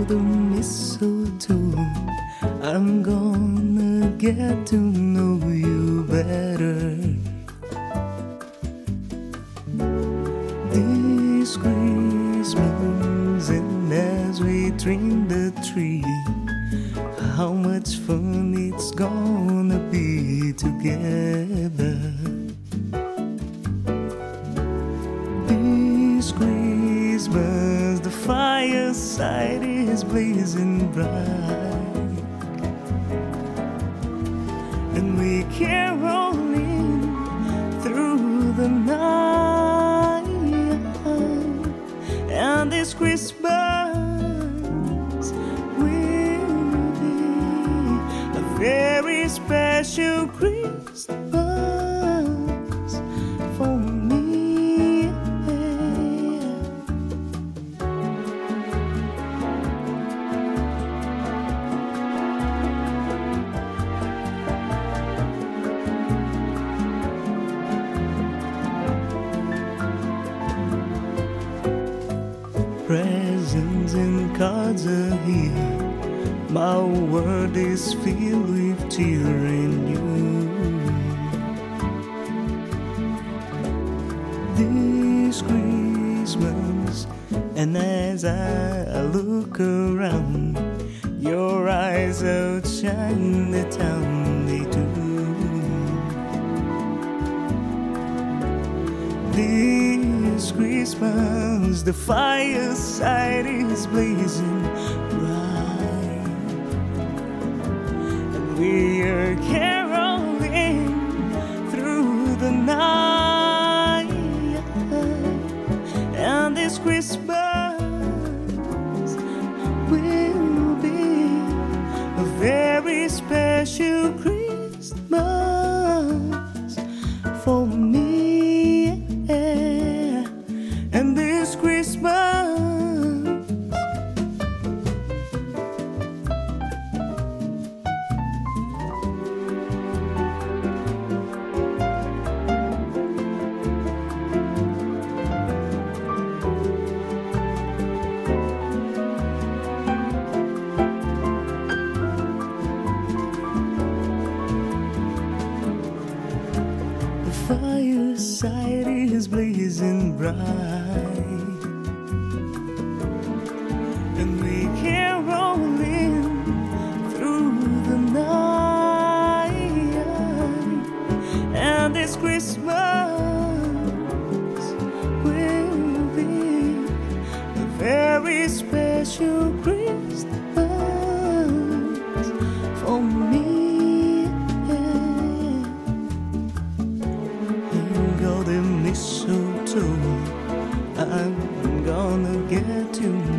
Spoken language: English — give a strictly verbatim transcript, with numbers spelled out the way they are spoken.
the mistletoe, I'm gonna get to know you better. This Christmas, and as we trim the tree, how much fun it's gonna be together. This Christmas, the fireside is blazing bright, and we caroling through the night. And this Christmas will be a very special Christmas for me. Presents and cards are here. My world is filled with cheer and you. This Christmas, and as I look around, your eyes outshine the town they do. This Christmas, the fireside is blazing bright, and we are caroling through the night. And this Christmas will be a very special Christmas for me. And this Christmas, the fireside is blazing bright, and we caroling through the night. And this Christmas will be a very special Christmas for me. Golden mistletoe, I'm gonna get to